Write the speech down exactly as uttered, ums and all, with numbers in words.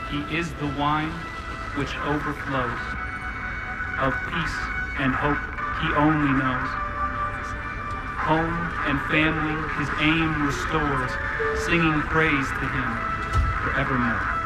He is the wine which overflows. Of peace and hope he only knows. Home and family his aim restores, singing praise to him forevermore.